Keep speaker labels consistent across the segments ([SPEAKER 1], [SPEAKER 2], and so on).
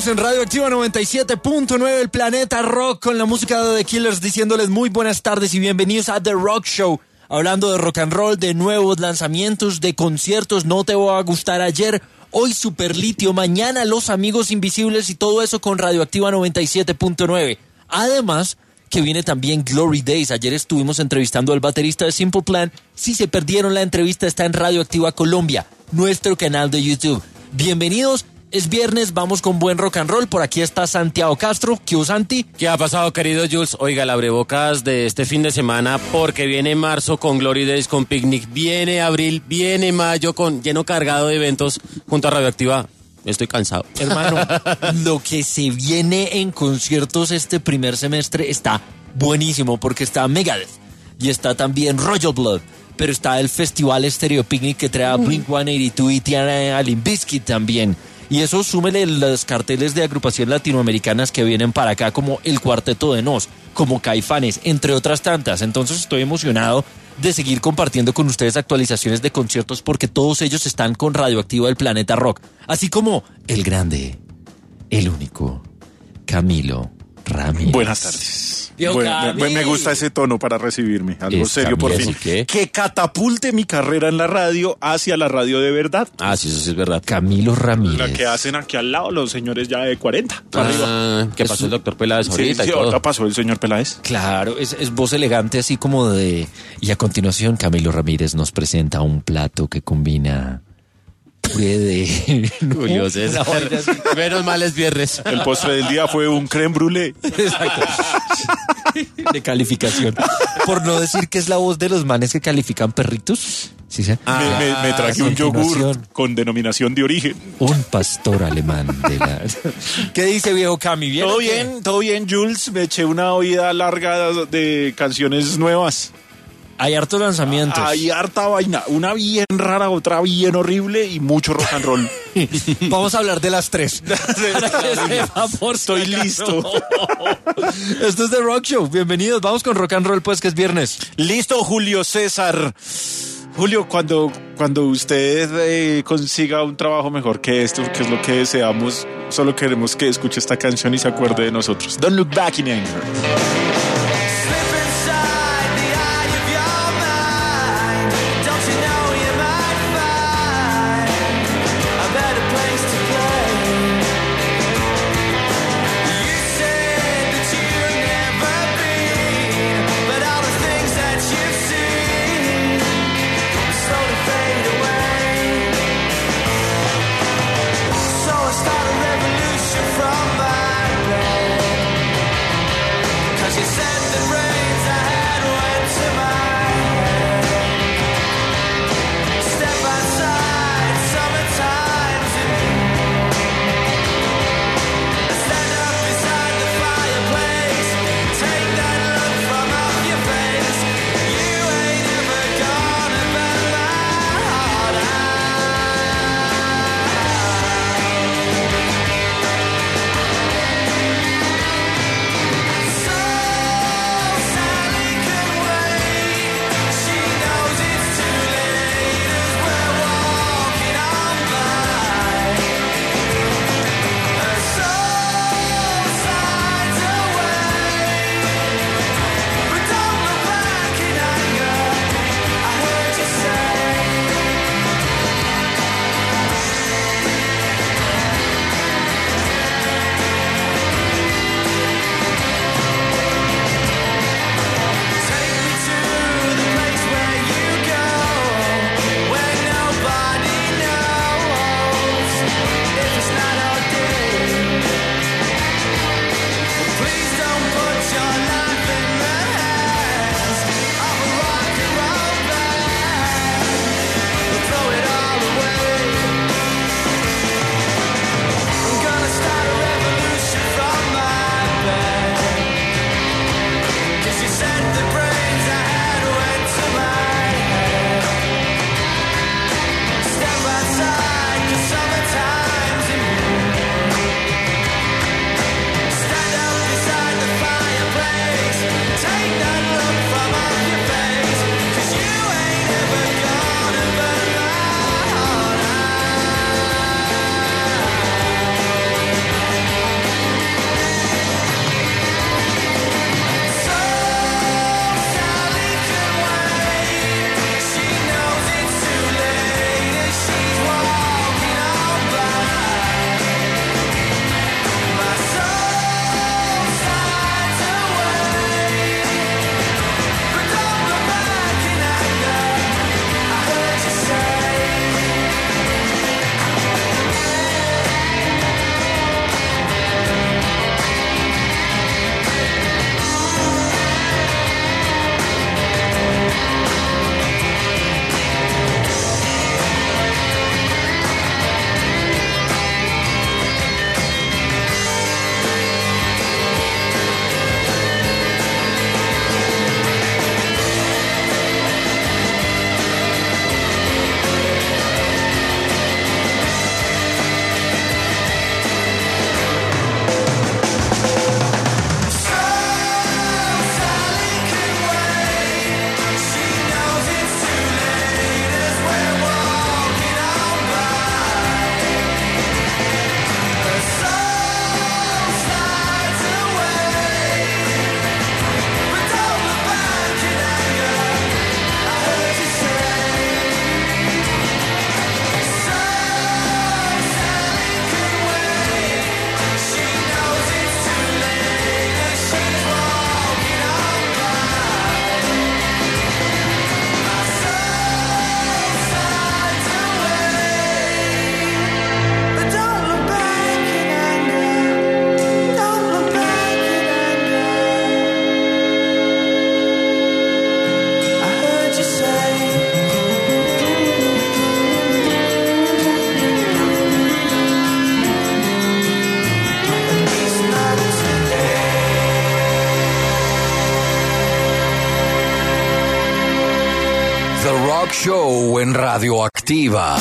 [SPEAKER 1] Estamos en Radio Activa 97.9, el planeta rock, con la música de The Killers, diciéndoles muy buenas tardes y bienvenidos a The Rock Show. Hablando de rock and roll, de nuevos lanzamientos, de conciertos, no te va a gustar ayer, hoy Superlitio, mañana Los Amigos Invisibles y todo eso con Radio Activa 97.9. Además, que viene también Glory Days. Ayer estuvimos entrevistando al baterista de Simple Plan. Si se perdieron la entrevista, está en Radio Activa Colombia, nuestro canal de YouTube. Bienvenidos. Es viernes, vamos con buen rock and roll. Por aquí está Santiago Castro. ¿Qué hubo, Santi?
[SPEAKER 2] ¿Qué ha pasado, querido Jules? Oiga, el abrebocas de este fin de semana, porque viene marzo con Glory Days, con Picnic, viene abril, viene mayo con lleno cargado de eventos junto a Radioactiva. Estoy cansado.
[SPEAKER 1] Hermano, lo que se viene en conciertos este primer semestre está buenísimo, porque está Megadeth y está también Royal Blood, pero está el Festival Stereo Picnic que trae a Blink-182 y tiene a Limp Bizkit también. Y eso súmele los carteles de agrupaciones latinoamericanas que vienen para acá, como el Cuarteto de Nos, como Caifanes, entre otras tantas. Entonces estoy emocionado de seguir compartiendo con ustedes actualizaciones de conciertos, porque todos ellos están con Radioactiva del Planeta Rock. Así como el grande, el único, Camilo Ramírez.
[SPEAKER 3] Buenas tardes.
[SPEAKER 1] Bueno,
[SPEAKER 3] me gusta ese tono para recibirme. Algo serio, por fin. Que catapulte mi carrera en la radio hacia la radio de verdad.
[SPEAKER 2] Ah, sí, eso sí es verdad.
[SPEAKER 1] Camilo Ramírez.
[SPEAKER 3] La que hacen aquí al lado los señores ya de 40.
[SPEAKER 2] ¿Qué pasó el doctor Peláez ahorita?
[SPEAKER 3] Sí, ahorita pasó el señor Peláez.
[SPEAKER 1] Claro, es voz elegante, así como de... Y a continuación, Camilo Ramírez nos presenta un plato que combina... puré de...
[SPEAKER 2] Julio César. Menos mal es viernes.
[SPEAKER 3] El postre del día fue un crème brûlée.
[SPEAKER 1] Exacto. De calificación. Por no decir que es la voz de los manes que califican perritos. ¿Sí?
[SPEAKER 3] Me traje un yogur con denominación de origen.
[SPEAKER 1] Un pastor alemán de la... ¿Qué dice, viejo Cami? ¿Bien?
[SPEAKER 3] Todo bien, Jules. Me eché una oída larga de canciones nuevas.
[SPEAKER 1] Hay hartos lanzamientos.
[SPEAKER 3] Hay harta vaina. Una bien rara, otra bien horrible y mucho rock and roll.
[SPEAKER 1] Vamos a hablar de las tres.
[SPEAKER 3] Estoy listo.
[SPEAKER 1] Esto es The Rock Show. Bienvenidos. Vamos con rock and roll, pues, que es viernes.
[SPEAKER 3] Listo, Julio César. Julio, cuando usted consiga un trabajo mejor que esto, que es lo que deseamos, solo queremos que escuche esta canción y se acuerde de nosotros. Don't Look Back in Anger.
[SPEAKER 4] Cause you Show en Radioactiva.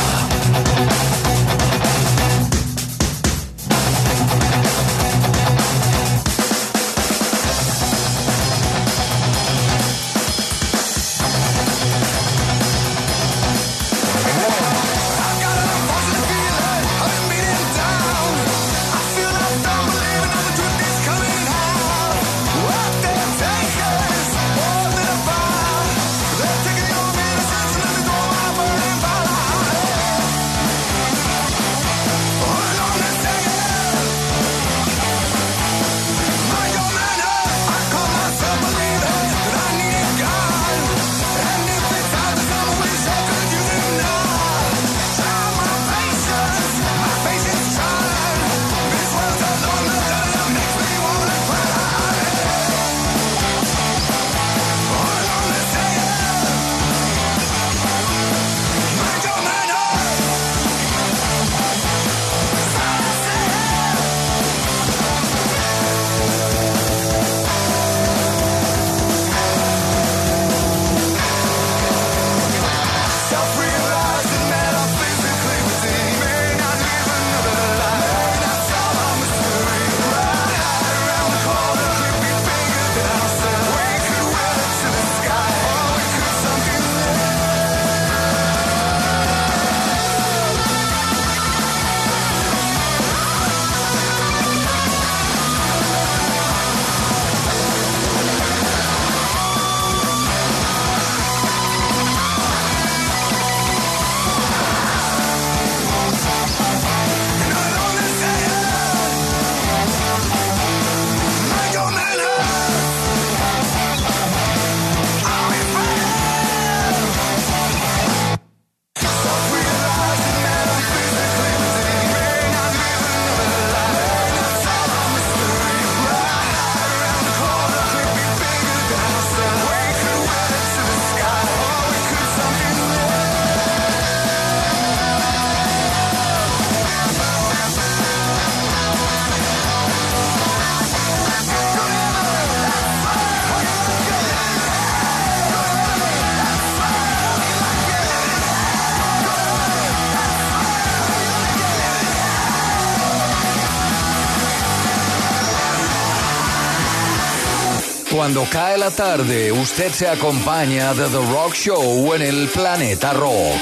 [SPEAKER 4] Cuando cae la tarde, usted se acompaña de The Rock Show en el Planeta Rock.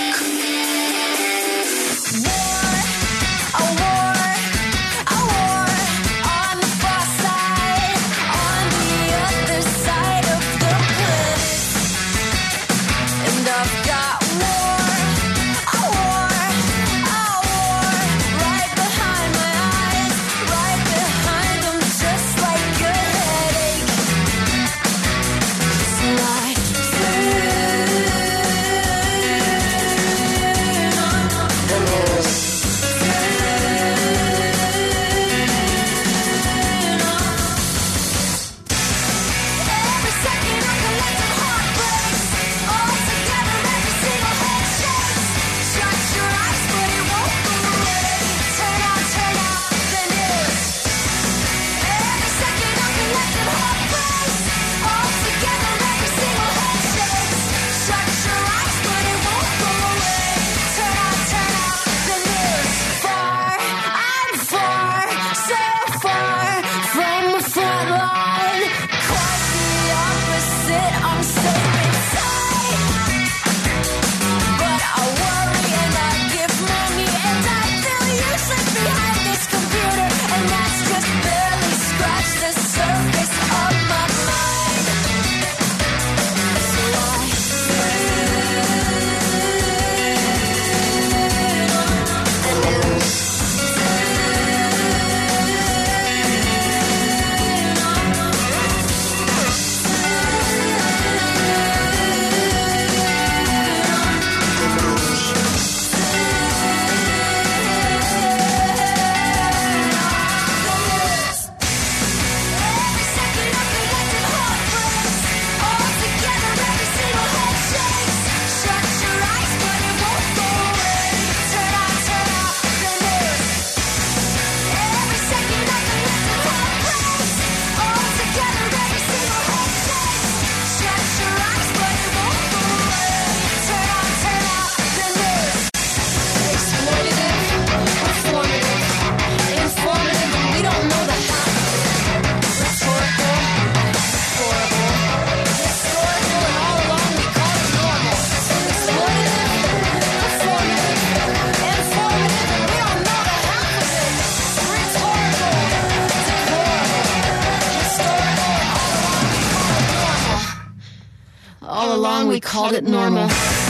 [SPEAKER 5] called it normal.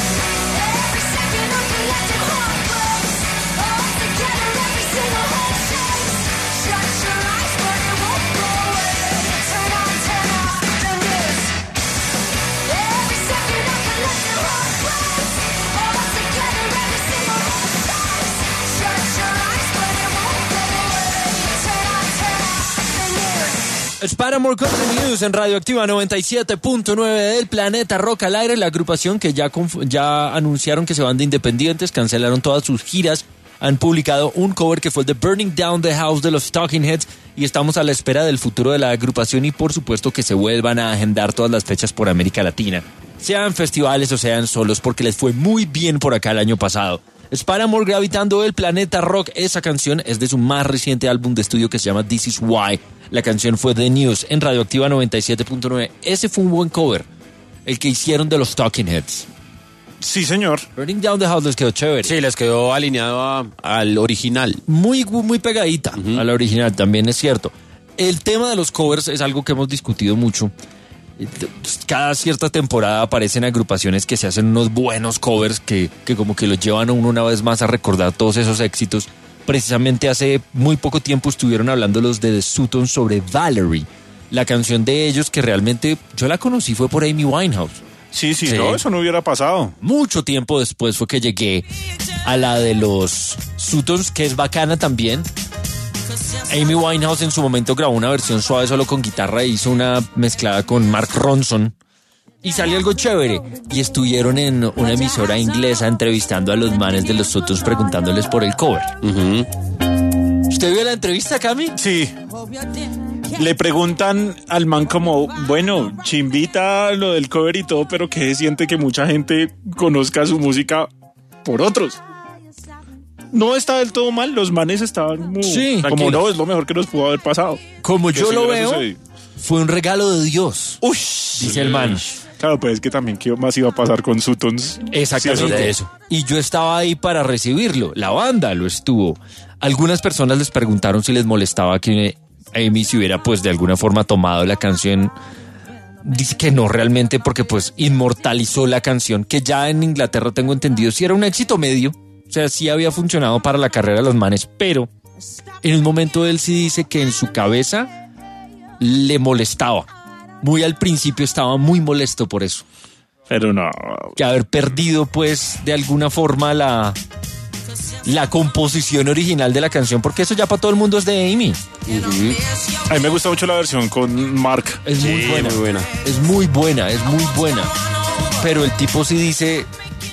[SPEAKER 1] Es Paramore Country News en Radioactiva 97.9 del Planeta Rock al aire. La agrupación que ya anunciaron que se van de independientes, cancelaron todas sus giras, han publicado un cover que fue el de Burning Down the House de los Talking Heads y estamos a la espera del futuro de la agrupación y por supuesto que se vuelvan a agendar todas las fechas por América Latina, sean festivales o sean solos, porque les fue muy bien por acá el año pasado. Es Paramore gravitando el Planeta Rock. Esa canción es de su más reciente álbum de estudio que se llama This Is Why. La canción fue The News en Radioactiva 97.9. Ese fue un buen cover, el que hicieron de los Talking Heads.
[SPEAKER 3] Sí, señor.
[SPEAKER 1] Burning Down the House les quedó chévere.
[SPEAKER 2] Sí, les quedó alineado al original.
[SPEAKER 1] Muy pegadita a la original, también es cierto. El tema de los covers es algo que hemos discutido mucho. Cada cierta temporada aparecen agrupaciones que se hacen unos buenos covers que como que los llevan a uno una vez más a recordar todos esos éxitos. Precisamente hace muy poco tiempo estuvieron hablando los de The Sutton sobre Valerie, la canción de ellos que realmente yo la conocí fue por Amy Winehouse.
[SPEAKER 3] Sí, no, eso no hubiera pasado.
[SPEAKER 1] Mucho tiempo después fue que llegué a la de los Suttons, que es bacana también. Amy Winehouse en su momento grabó una versión suave solo con guitarra e hizo una mezclada con Mark Ronson y salió algo chévere. Y estuvieron en una emisora inglesa entrevistando a los manes de los Suttons preguntándoles por el cover. ¿Usted vio la entrevista, Cami?
[SPEAKER 3] Sí. Le preguntan al man como, bueno, chimbita lo del cover y todo, pero que se siente que mucha gente conozca su música por otros. No está del todo mal, los manes estaban como no, es lo mejor que nos pudo haber pasado.
[SPEAKER 1] Como yo lo veo, fue un regalo de Dios.
[SPEAKER 3] Uy,
[SPEAKER 1] dice el man.
[SPEAKER 3] Claro, pues es que también qué más iba a pasar con Suttons.
[SPEAKER 1] Exactamente eso. Y yo estaba ahí para recibirlo. La banda lo estuvo. Algunas personas les preguntaron si les molestaba que Amy se hubiera pues de alguna forma tomado la canción. Dice que no realmente porque pues inmortalizó la canción, que ya en Inglaterra tengo entendido si era un éxito medio. O sea, sí había funcionado para la carrera de los manes, pero en un momento él sí dice que en su cabeza le molestaba. Muy al principio estaba muy molesto por eso.
[SPEAKER 3] Pero no.
[SPEAKER 1] Que haber perdido pues de alguna forma la composición original de la canción, porque eso ya para todo el mundo es de Amy.
[SPEAKER 3] A mí me gusta mucho la versión con Mark.
[SPEAKER 1] Es muy buena. Es muy buena. Pero el tipo sí dice...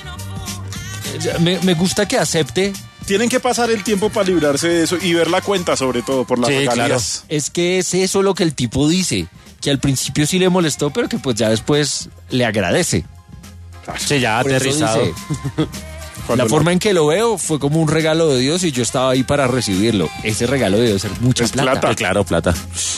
[SPEAKER 1] Me gusta que acepte.
[SPEAKER 3] Tienen que pasar el tiempo para librarse de eso y ver la cuenta, sobre todo por las regalías.
[SPEAKER 2] Claro.
[SPEAKER 1] Es que es eso lo que el tipo dice, que al principio sí le molestó, pero que pues ya después le agradece.
[SPEAKER 2] Sí, ya aterrizado.
[SPEAKER 1] La forma en que lo veo fue como un regalo de Dios y yo estaba ahí para recibirlo. Ese regalo debe ser mucha plata.
[SPEAKER 2] Claro, plata.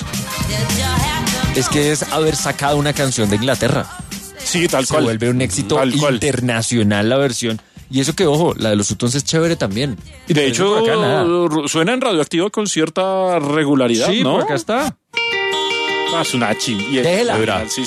[SPEAKER 1] Es que es haber sacado una canción de Inglaterra.
[SPEAKER 3] Sí, tal cual.
[SPEAKER 1] Se vuelve un éxito internacional la versión. Y eso que, ojo, la de los Suttons es chévere también.
[SPEAKER 3] Y de hecho, suena en Radioactiva con cierta regularidad,
[SPEAKER 1] sí,
[SPEAKER 3] ¿no?
[SPEAKER 1] Por acá está.
[SPEAKER 3] Es una chimbiera.
[SPEAKER 1] Déjela.
[SPEAKER 3] Sí.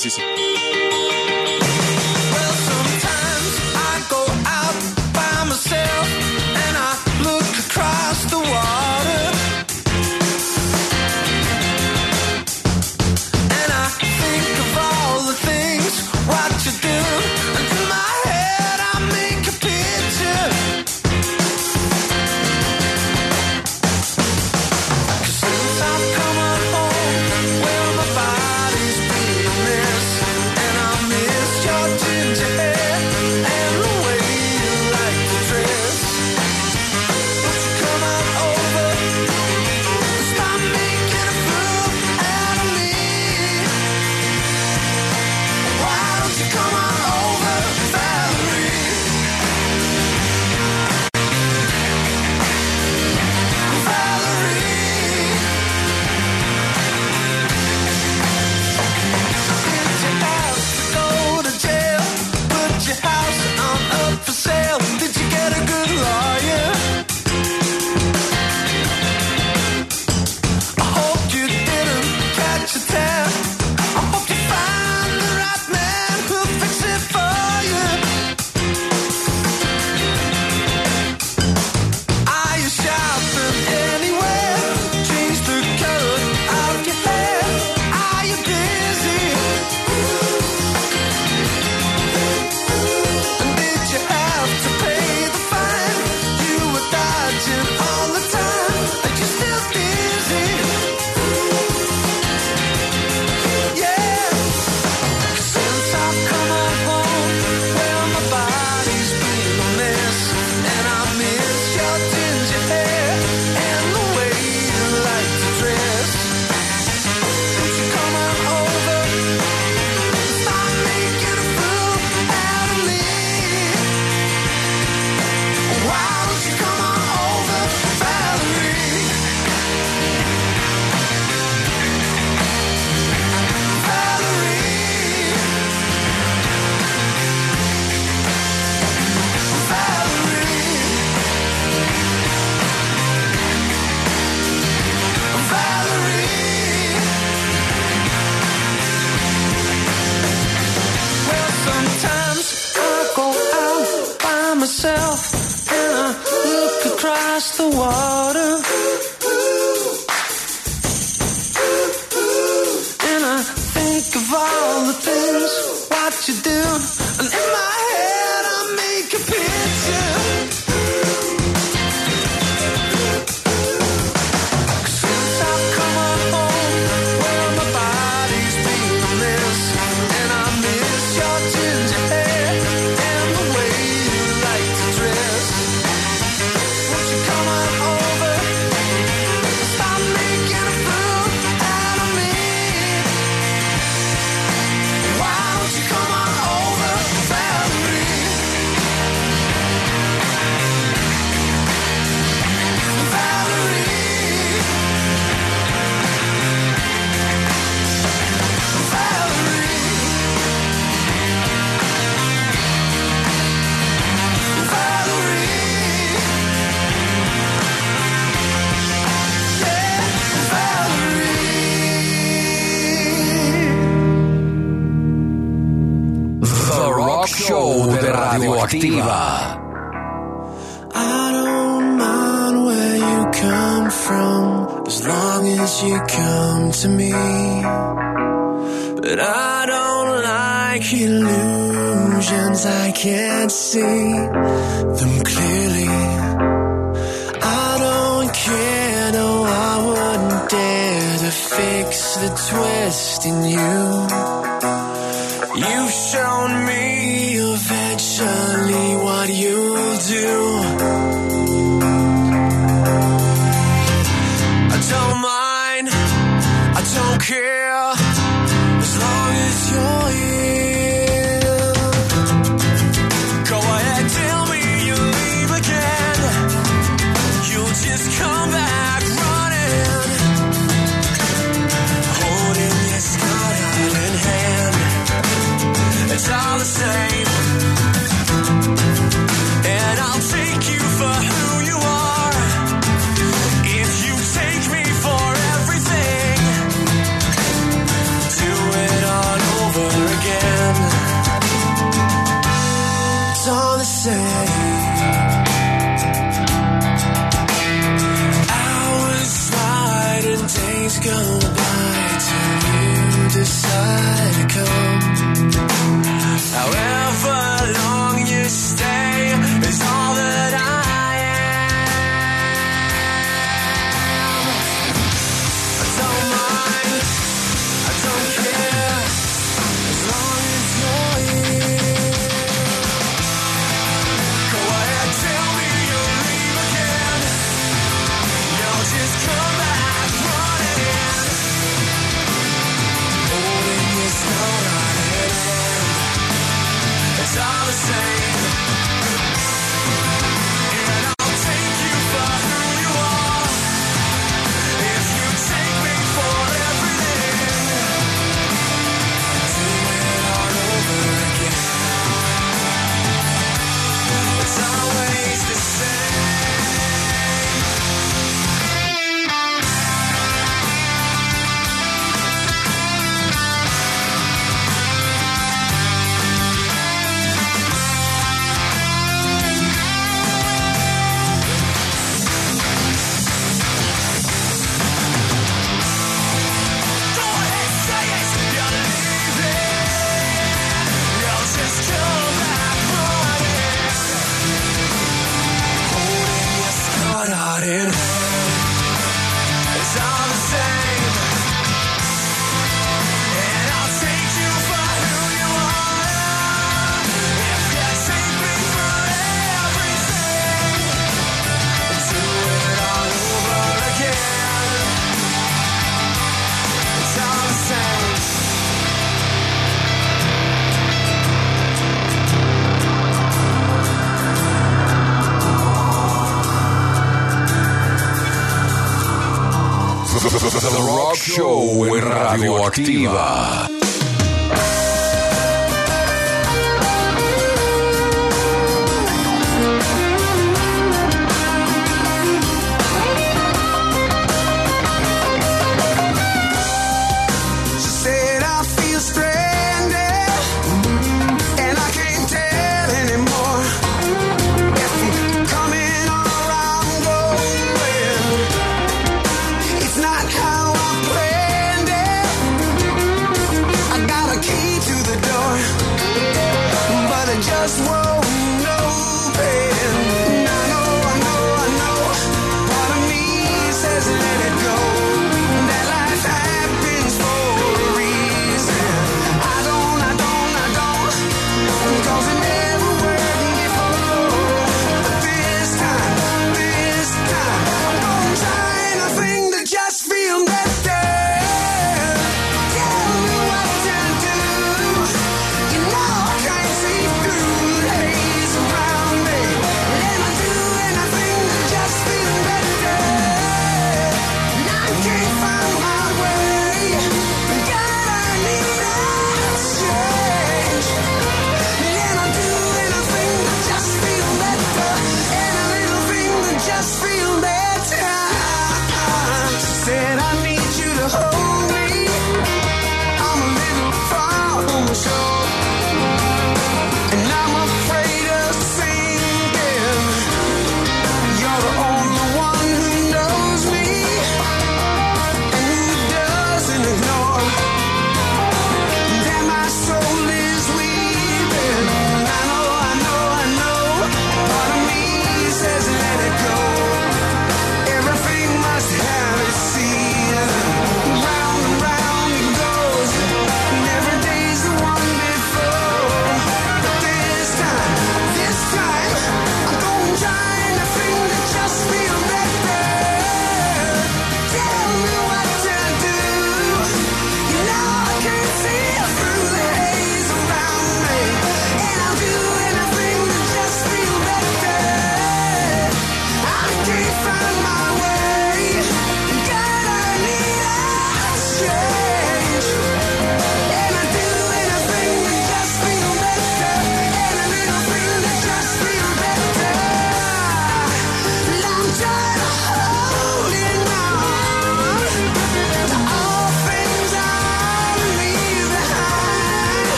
[SPEAKER 5] and I look across the water, and I think of all the things what you do, and in my head I make a picture. Since I've come home, well my body's been a mess, and I miss your ginger hair and the way you like to dress. Won't you come on over, stop making a fool out of me? Why don't you come on over, Valerie? Valerie,
[SPEAKER 4] The Rock Show de Radioactiva.
[SPEAKER 5] I don't mind where you come from, as long as you come to me. But I don't like illusions, I can't see them clearly. I don't care, no, I wouldn't dare to fix the twist in you. You've shown me eventually what you'll do. I don't mind, I don't care, as long as you're here. Go ahead, tell me you'll leave again. You'll just come back running, holding your skirt out in hand. It's all the same, and I'll take you for who you are. If you take me for everything, do it all over again. It's all the same. Hours slide and days go by till you decide to come. However long you stay is all that I am. I don't mind, I don't care, as long as you're here. Go ahead, tell me you'll leave again. You'll just come back running, holding your skirt out in hand. It's all the same, and I'll take you for who you are. If you take me for everything, do it all over again. It's always the same. Go ahead, say it, you're leaving. You'll just come back running, holding your skirt out in hand. It's all the same, and I'll take you for who you are. If you take me for everything, do it all over again. It's all the same.
[SPEAKER 4] The Rock Show en Radioactiva.
[SPEAKER 5] She said I feel stranded, and I can't tell anymore. If I'm coming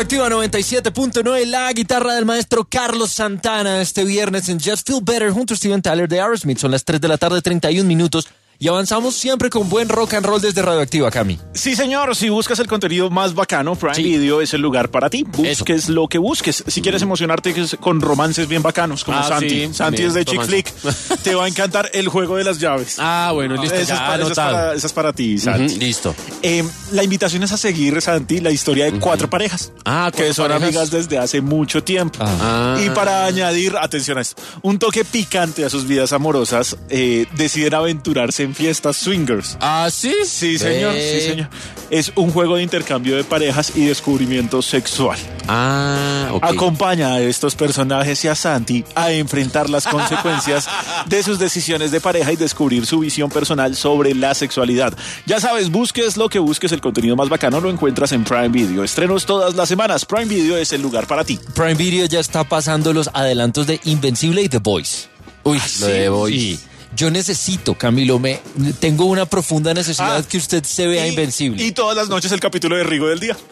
[SPEAKER 1] Radioactiva 97.9, la guitarra del maestro Carlos Santana este viernes en Just Feel Better junto a Steven Tyler de Aerosmith. Son las 3 de la tarde, 31 minutos. Y avanzamos siempre con buen rock and roll desde Radioactiva, Cami.
[SPEAKER 3] Sí, señor. Si buscas el contenido más bacano, Prime Video es el lugar para ti. Busques lo que busques. Si quieres emocionarte con romances bien bacanos, como Santi.
[SPEAKER 2] Sí,
[SPEAKER 3] Santi
[SPEAKER 2] también,
[SPEAKER 3] es de Chick
[SPEAKER 2] romance.
[SPEAKER 3] Flick. Te va a encantar el juego de las llaves.
[SPEAKER 2] Bueno, listo, ya anotado.
[SPEAKER 3] Esa es para ti, Santi.
[SPEAKER 2] Listo.
[SPEAKER 3] La invitación es a seguir, Santi, la historia de 4 parejas. Que son amigas desde hace mucho tiempo. Y para añadir, atención a esto, un toque picante a sus vidas amorosas, deciden aventurarse en fiestas swingers.
[SPEAKER 2] ¿Sí?
[SPEAKER 3] Sí, señor, sí, señor. Es un juego de intercambio de parejas y descubrimiento sexual.
[SPEAKER 2] Ok.
[SPEAKER 3] Acompaña a estos personajes y a Santi a enfrentar las consecuencias de sus decisiones de pareja y descubrir su visión personal sobre la sexualidad. Ya sabes, busques lo que busques, el contenido más bacano lo encuentras en Prime Video. Estrenos todas las semanas. Prime Video es el lugar para ti.
[SPEAKER 1] Prime Video ya está pasando los adelantos de Invencible y The Boys.
[SPEAKER 2] Uy, lo de Boys.
[SPEAKER 1] Sí. Yo necesito, Camilo, tengo una profunda necesidad que usted se vea Invencible.
[SPEAKER 3] Y todas las noches el capítulo de Rigo del día.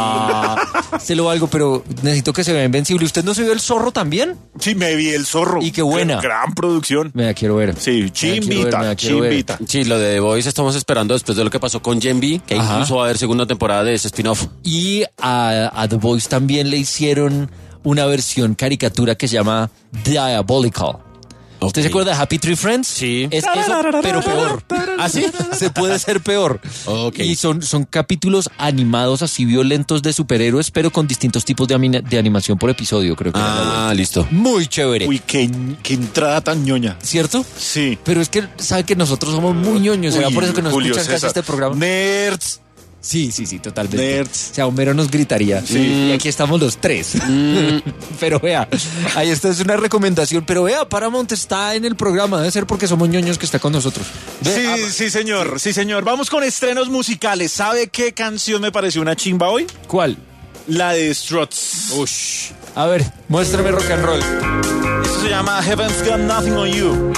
[SPEAKER 1] Se lo valgo, pero necesito que se vea Invencible. ¿Usted no se vio El Zorro también?
[SPEAKER 3] Sí, me vi El Zorro.
[SPEAKER 1] Y qué buena.
[SPEAKER 3] Gran producción.
[SPEAKER 1] Me la quiero ver.
[SPEAKER 3] Sí, chimbita.
[SPEAKER 2] Sí, lo de The Boys estamos esperando después de lo que pasó con Gen V, que incluso va a haber segunda temporada de ese spin-off.
[SPEAKER 1] Y a The Boys también le hicieron una versión caricatura que se llama Diabolical. ¿Usted se acuerda de Happy Tree Friends?
[SPEAKER 2] Sí.
[SPEAKER 1] Es eso, pero peor.
[SPEAKER 2] ¿Ah, sí?
[SPEAKER 1] Se puede ser peor.
[SPEAKER 2] Ok.
[SPEAKER 1] Y son capítulos animados así violentos de superhéroes, pero con distintos tipos de animación por episodio, creo que.
[SPEAKER 2] Listo.
[SPEAKER 1] Muy chévere.
[SPEAKER 3] Uy, qué entrada tan ñoña.
[SPEAKER 1] ¿Cierto?
[SPEAKER 3] Sí.
[SPEAKER 1] Pero es que sabe que nosotros somos muy ñoños, será por eso que nos
[SPEAKER 3] Julio
[SPEAKER 1] escuchan casi
[SPEAKER 3] César.
[SPEAKER 1] este programa.
[SPEAKER 3] Nerds.
[SPEAKER 1] Sí, totalmente.
[SPEAKER 3] Nerds.
[SPEAKER 1] O sea, Homero nos gritaría.
[SPEAKER 3] Sí.
[SPEAKER 1] Y aquí estamos los 3. Pero vea, ahí esta es una recomendación. Pero vea, Paramount está en el programa. Debe ser porque somos ñoños que está con nosotros.
[SPEAKER 3] Sí, señor. Sí, señor. Vamos con estrenos musicales. ¿Sabe qué canción me pareció una chimba hoy?
[SPEAKER 1] ¿Cuál?
[SPEAKER 3] La de Struts.
[SPEAKER 1] Ush. A ver, muéstrame rock and roll.
[SPEAKER 3] Esto se llama Heaven's Got Nothing on You.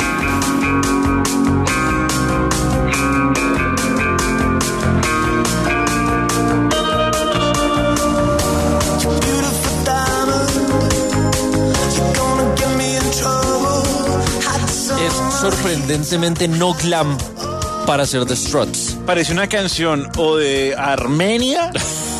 [SPEAKER 1] Es sorprendentemente no glam para ser The Struts.
[SPEAKER 3] Parece una canción o de Armenia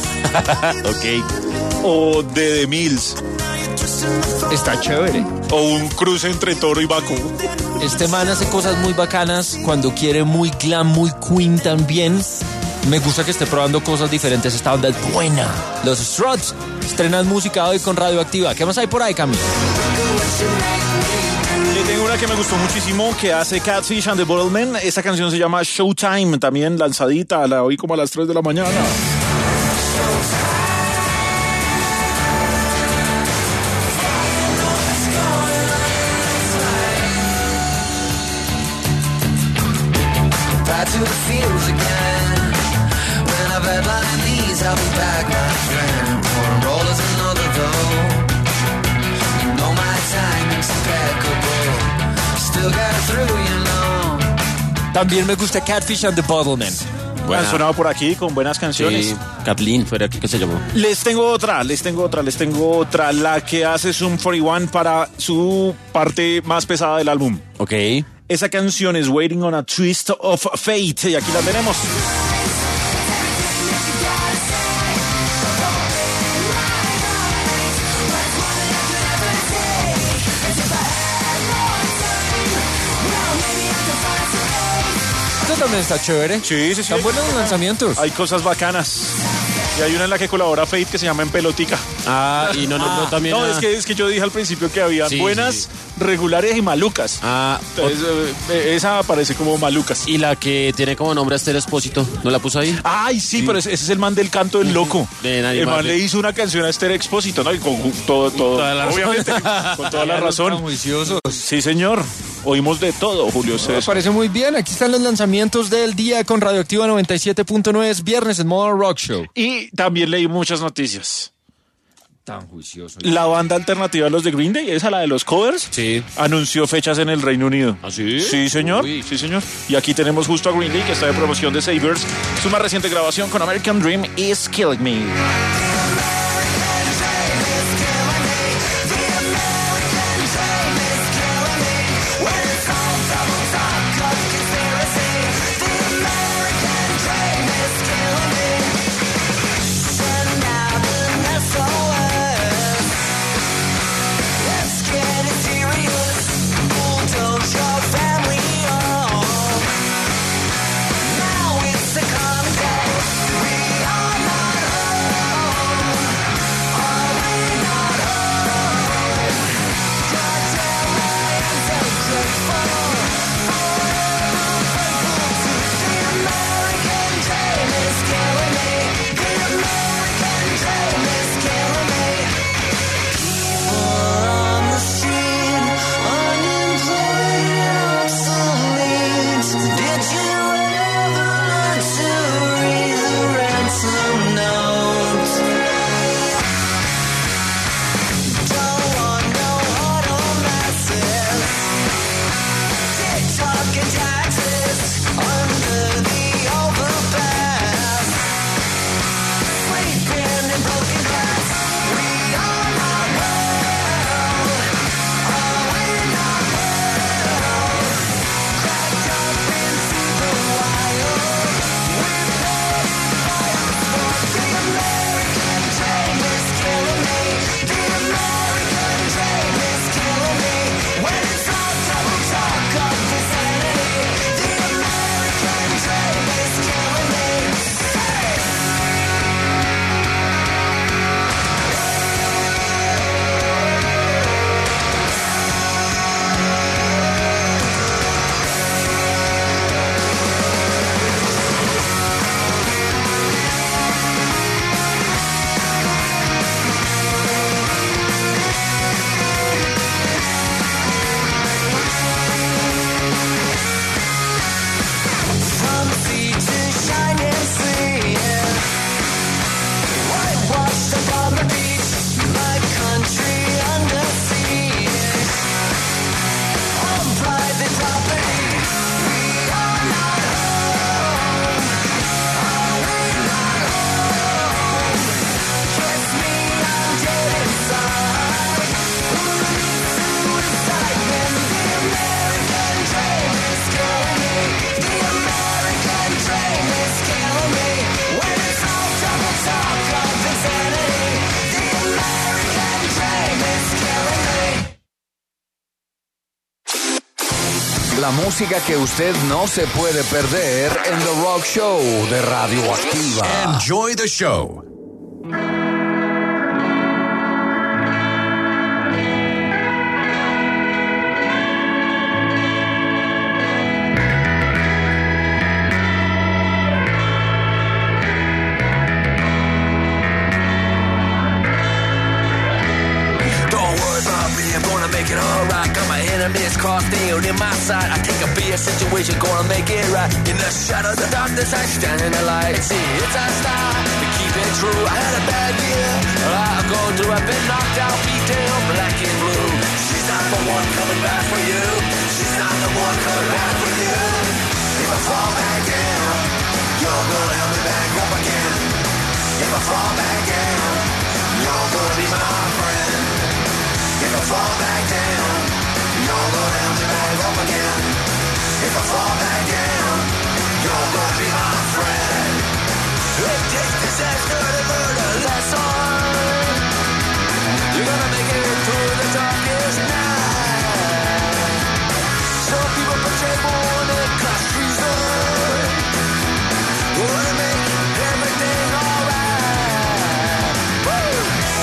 [SPEAKER 3] o de The Mills
[SPEAKER 1] Está chévere.
[SPEAKER 3] o un cruce entre Toro y Baku.
[SPEAKER 1] Este man hace cosas muy bacanas cuando quiere muy glam, muy queen también. Me gusta que esté probando cosas diferentes. Esta banda es buena. Los Struts estrenan música hoy con Radioactiva. ¿Qué más hay por ahí, Cami?
[SPEAKER 3] Le tengo una que me gustó muchísimo que hace Catfish and the Bottlemen. Esta canción se llama Showtime, también lanzadita. La oí como a las 3 de la mañana.
[SPEAKER 5] Back to the fields again. When I've had my knees, I'll be back, my friend. Pouring rollers another dough. You know my timing's impeccable. Still got it through, you know.
[SPEAKER 1] También me gusta Catfish and the Bottlemen.
[SPEAKER 3] Han sonado por aquí con buenas canciones.
[SPEAKER 2] Sí, Kathleen, fue aquí que se llamó.
[SPEAKER 3] Les tengo otra. La que hace Sum 41 para su parte más pesada del álbum.
[SPEAKER 2] Ok.
[SPEAKER 3] Esa canción es Waiting on a Twist of Fate. Y aquí la tenemos.
[SPEAKER 1] Esto también está chévere.
[SPEAKER 3] Sí.
[SPEAKER 1] Están buenos los lanzamientos.
[SPEAKER 3] Hay cosas bacanas. Y hay una en la que colabora Fate que se llama En Pelotica.
[SPEAKER 2] Y no también.
[SPEAKER 3] No, es que yo dije al principio que habían
[SPEAKER 2] Sí,
[SPEAKER 3] buenas,
[SPEAKER 2] sí.
[SPEAKER 3] regulares y malucas. Entonces, esa aparece como malucas.
[SPEAKER 2] Y la que tiene como nombre a Esther Expósito, ¿no la puso ahí?
[SPEAKER 3] Ay, sí, pero ese es el man del canto del loco.
[SPEAKER 2] De Nanny
[SPEAKER 3] El man
[SPEAKER 2] Marley.
[SPEAKER 3] le hizo una canción a Esther Expósito, ¿no? Y con todo,
[SPEAKER 2] Toda la razón.
[SPEAKER 3] obviamente, con toda la razón.
[SPEAKER 1] Juiciosos.
[SPEAKER 3] Sí, señor. Oímos de todo, Julio
[SPEAKER 1] Me
[SPEAKER 3] César.
[SPEAKER 1] parece muy bien. Aquí están los lanzamientos del día con Radioactiva 97.9. Es viernes en Modern Rock Show.
[SPEAKER 3] Y también leí muchas noticias.
[SPEAKER 1] Tan juicioso.
[SPEAKER 3] La banda alternativa de los de Green Day, esa la de los covers,
[SPEAKER 2] Sí.
[SPEAKER 3] anunció fechas en el Reino Unido.
[SPEAKER 2] ¿Ah, sí?
[SPEAKER 3] Sí, señor.
[SPEAKER 2] Uy.
[SPEAKER 3] Sí, señor. Y aquí tenemos justo a Green Day, que está de promoción de Sabers. Su más reciente grabación con American Dream is Killing Me.
[SPEAKER 4] La música que usted no se puede perder en The Rock Show de Radioactiva.
[SPEAKER 6] Enjoy the show.
[SPEAKER 5] Enemies cross field in my sight. I take a beer situation, gonna make it right. In the shadows of darkness, I stand in the light. See, it's our style to keep it true. I had a bad year, I'll go through. I've been knocked out, beat down, black and blue. She's not the one coming back for you. She's not the one coming back for you. If I fall back down, you're gonna help me back up again. If I fall back down, you're gonna be my friend. If I fall back down, you're gonna help me back up again. If I fall back down, you're gonna be my friend. It takes disaster to learn a lesson. You're gonna make it through the darkest night. Some people portray more than class reason. Wanna make everything alright. Woo!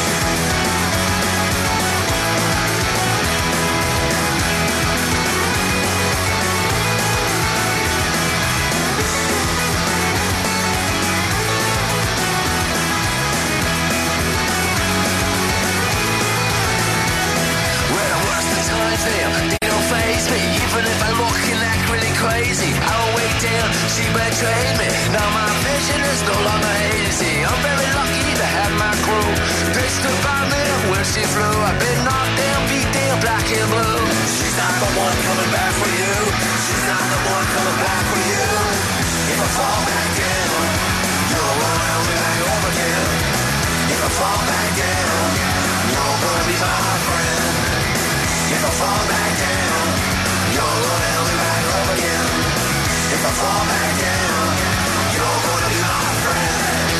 [SPEAKER 5] They don't faze me, even if I look and act really crazy. I don't wait down, she betrayed me. Now my vision is no longer hazy. I'm very lucky to have my crew. They stood by me when she flew. I've been knocked down, beat down, black and blue. She's not the one coming back for you. She's not the one coming back for you. If I fall back down, you're gonna help me back up again. If I fall back down, you're gonna be my friend. If I fall back down, you're gonna help me back up again. If I fall back down, you're gonna be my friend.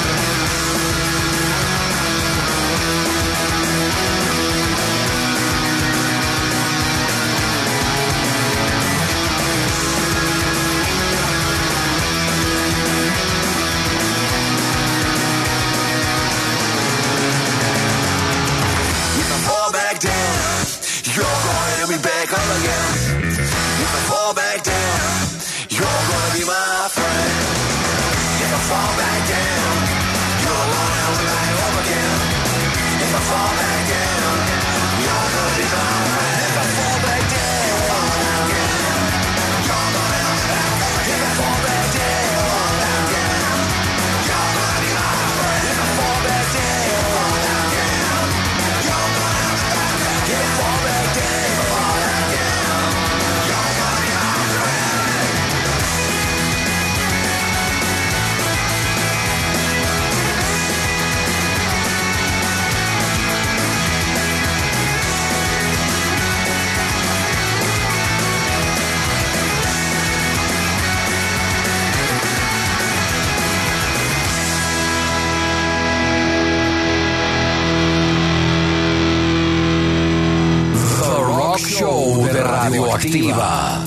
[SPEAKER 5] If I fall back down, you're gonna help me back up again. If I fall back down, you're gonna be my friend. If I fall back down, you're gonna help me back up again. If I fall back down, you're gonna be my friend. If I fall back down, you're gonna help me back up again. If I fall back down, you're gonna be my friend. If I fall back down, you're gonna help me back up again. If I fall back down.
[SPEAKER 4] Show de Radioactiva.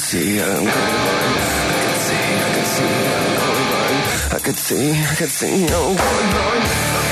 [SPEAKER 5] see I'm going blind. I could see I'm going blind.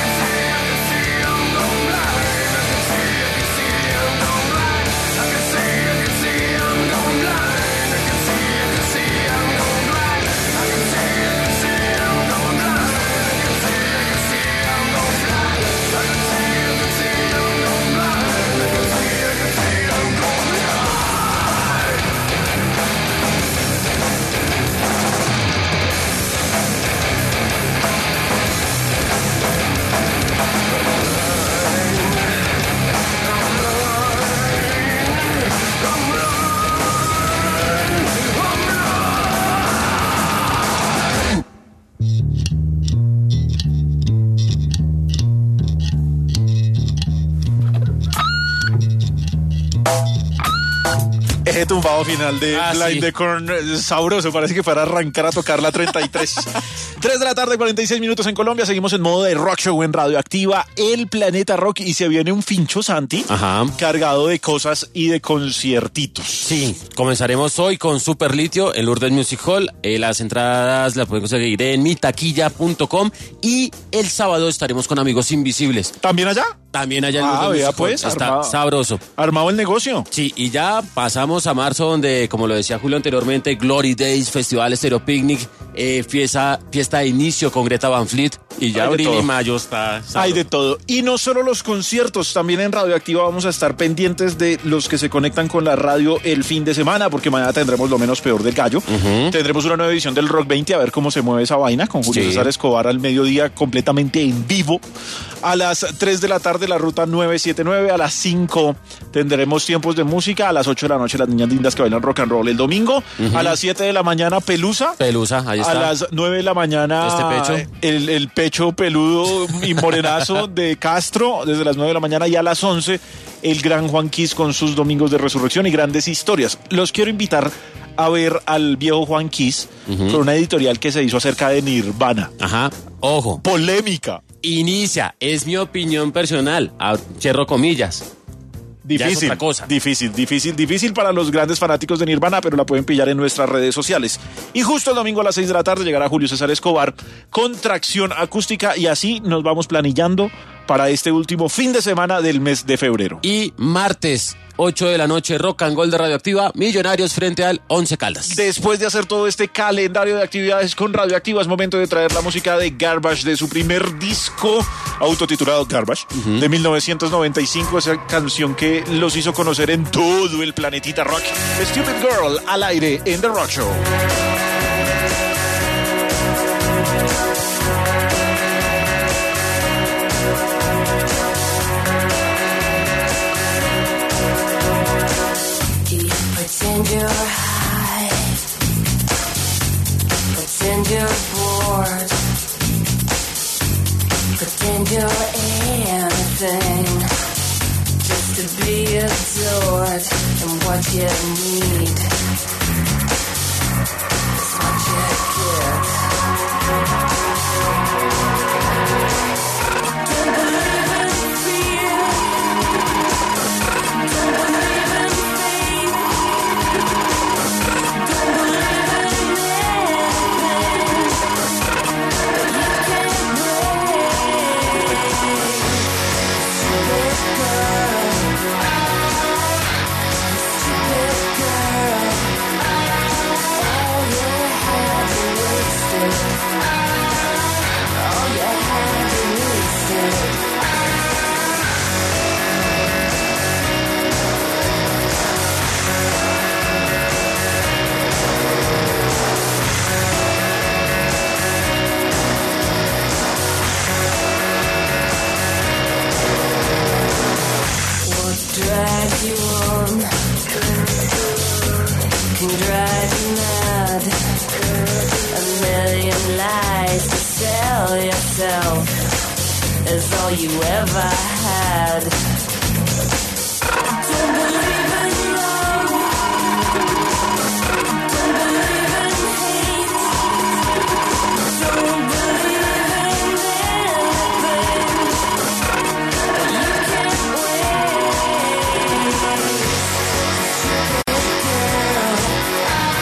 [SPEAKER 3] Ese tumbado final de Blind
[SPEAKER 2] sí.
[SPEAKER 3] the Corn, sabroso, parece que para arrancar a tocar la 33. 3 de la tarde, 46 minutos en Colombia, seguimos en modo de rock show en Radioactiva, el Planeta Rock, y se viene un fincho, Santi,
[SPEAKER 2] Ajá.
[SPEAKER 3] cargado de cosas y de conciertitos.
[SPEAKER 2] Sí, comenzaremos hoy con Super Litio en Lourdes Music Hall. Las entradas las pueden conseguir en mitaquilla.com y el sábado estaremos con Amigos Invisibles.
[SPEAKER 3] ¿También allá?
[SPEAKER 2] También allá en Lourdes
[SPEAKER 3] vea
[SPEAKER 2] Music
[SPEAKER 3] pues,
[SPEAKER 2] Hall. Está
[SPEAKER 3] armado.
[SPEAKER 2] sabroso.
[SPEAKER 3] Armado el negocio.
[SPEAKER 2] Sí, y ya pasamos a marzo, donde, como lo decía Julio anteriormente, Glory Days, Festival Stereo Picnic, fiesta de inicio con Greta Van Fleet, y ya
[SPEAKER 3] Hay de
[SPEAKER 2] abril
[SPEAKER 3] todo.
[SPEAKER 2] y mayo está sabroso.
[SPEAKER 3] Hay de todo. Y no solo los conciertos, también en Radioactiva vamos a estar pendientes de los que se conectan con la radio el fin de semana, porque mañana tendremos lo menos peor del gallo. Tendremos una nueva edición del Rock 20, a ver cómo se mueve esa vaina, con Julio
[SPEAKER 2] Sí.
[SPEAKER 3] César Escobar al mediodía, completamente en vivo. A las 3 de la tarde la ruta 979, a las 5 tendremos tiempos de música, a las 8 de la noche las niñas lindas que bailan rock and roll el domingo, a las 7 de la mañana Pelusa.
[SPEAKER 2] Pelusa, ahí está.
[SPEAKER 3] A las 9 de la mañana
[SPEAKER 2] Este pecho.
[SPEAKER 3] el pecho peludo y morenazo de Castro desde las 9 de la mañana, y a las 11 el gran Juan Kiss con sus domingos de resurrección y grandes historias. Los quiero invitar a ver al viejo Juan Kiss con una editorial que se hizo acerca de Nirvana.
[SPEAKER 2] Ajá, ojo.
[SPEAKER 3] Polémica.
[SPEAKER 2] Inicia, es mi opinión personal, cierro comillas. Ya es
[SPEAKER 3] Difícil,
[SPEAKER 2] otra cosa.
[SPEAKER 3] difícil para los grandes fanáticos de Nirvana, pero la pueden pillar en nuestras redes sociales. Y justo el domingo a las 6 de la tarde llegará Julio César Escobar con Tracción Acústica, y así nos vamos planillando para este último fin de semana del mes de febrero.
[SPEAKER 2] Y martes, 8 de la noche, Rock and Gold de Radioactiva, Millonarios frente al Once Caldas.
[SPEAKER 3] Después de hacer todo este calendario de actividades con Radioactiva, es momento de traer la música de Garbage, de su primer disco autotitulado Garbage, de 1995, esa canción que los hizo conocer en todo el planetita rock. Stupid Girl, al aire en The Rock Show.
[SPEAKER 6] Pretend you're high, pretend you're bored, pretend you're anything, just to be adored. And what you need is what you get. Don't believe in fear, don't believe in faith. Don't believe in anything that you can't break. Stupid girl, stupid girl. All you had to waste it. All you had to waste it. What drives you on can drive you mad. A million lies to sell yourself is all you ever had. Don't believe in love. Don't believe in hate. Don't believe in anything that you can't wait. Stupid girl,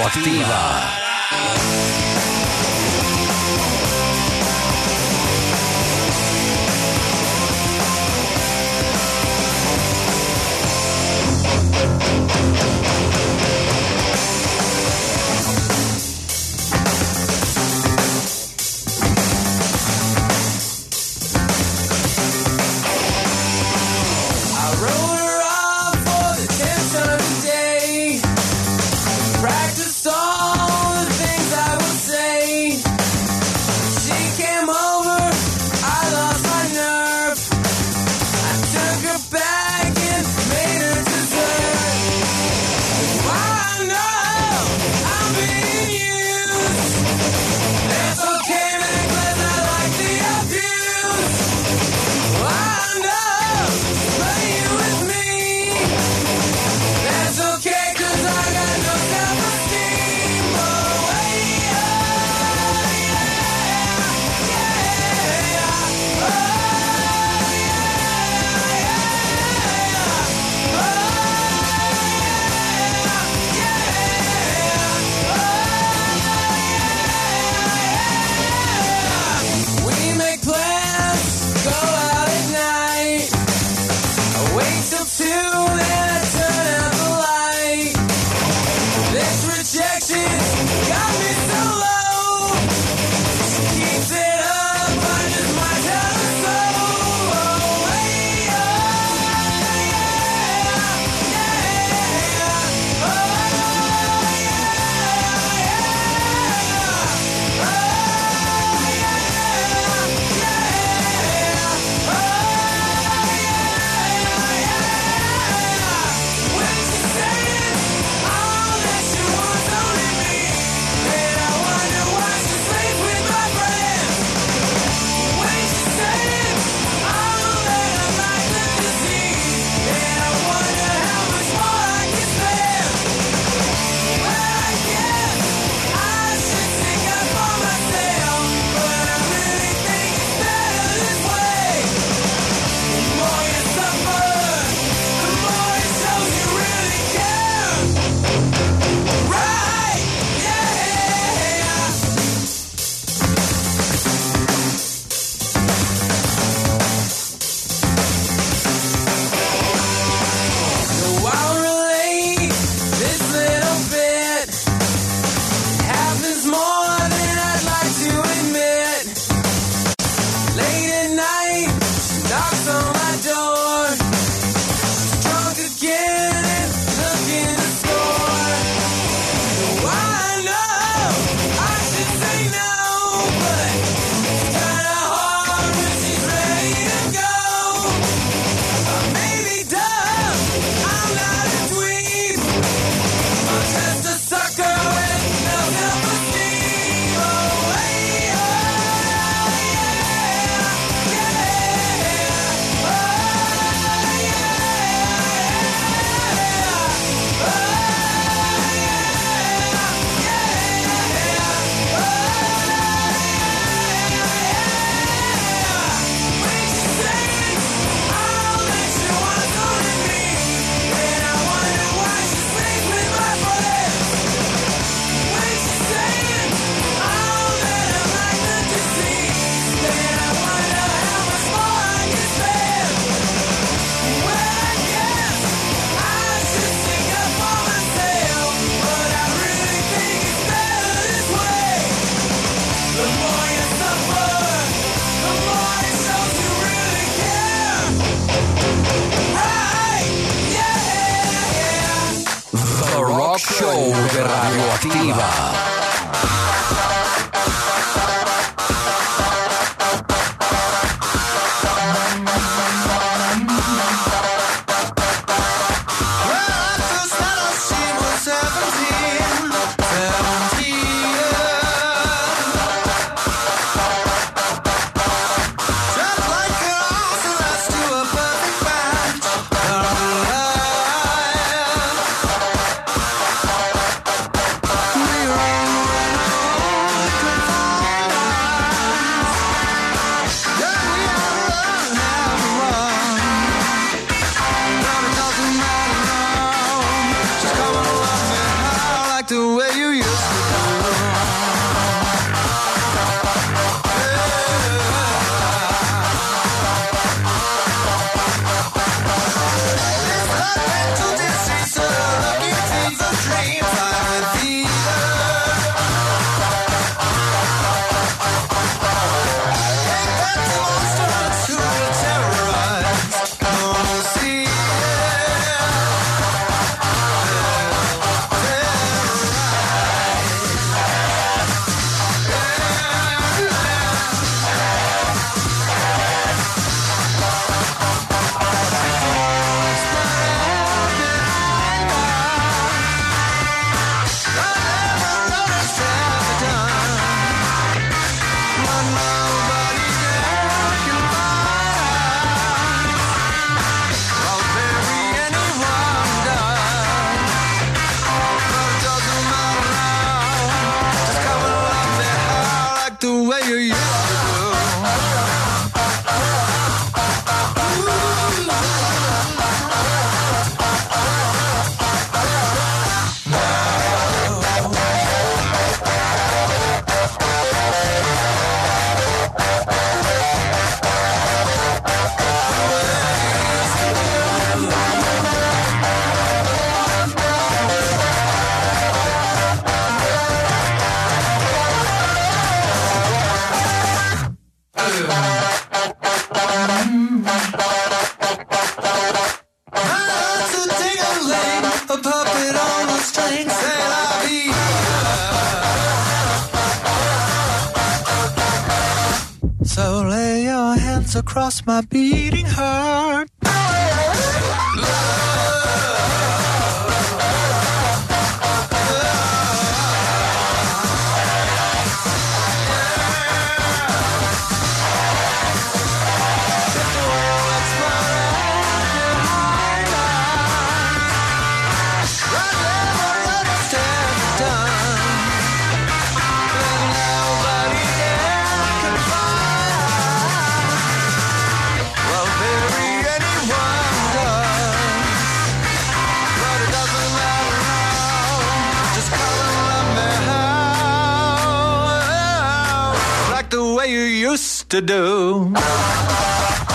[SPEAKER 4] Radioactiva.
[SPEAKER 5] I wrote her off for the 10th time today. Practiced all the things I would say. She came over, I lost my nerve. I took her back and made her dessert. I know I'm being used. That's okay, man, 'cause I like the abuse. I know, playing with me. That's okay, 'cause I got no self-esteem. Oh, yeah, yeah, yeah. Oh, we make plans, go out at night. I wait till 2, then I turn out the light. This rejection got me so low. She keeps it up, I just might tell her so. Oh, yeah, yeah, yeah. Oh, when she said, all that she wants only me, then I wonder why she sleeps with my friends. When she said, all that I like the disease, then I wonder how much more I can spend. Well, I guess I should stick up for myself, but I really think it's better this way. The more you suffer, the more it shows you really care. Right, yeah. So I'll relate this little bit. Happens more than I'd like to admit. Late at night, she knocks on my door. She's drunk again and looking to score. So I know I should say no, but it's kinda hard when she's ready to go. I may be dumb, I'm not a dweeb. I'm just a sucker with no self-esteem. Oh, hey, oh, yeah, yeah. Oh, when she says all that she wants only me, then I wonder why she sleeps with my friends. When she says all that I like the disease, then I wonder how much more I can spend. Well, I guess I should stick up for myself, but I really think it's better this way. The more you suffer, the more it shows you really care. Right, yeah.
[SPEAKER 4] The Rock Show de Radioactiva.
[SPEAKER 5] We were used to do. So lay your hands across my beating heart. The way you used to do.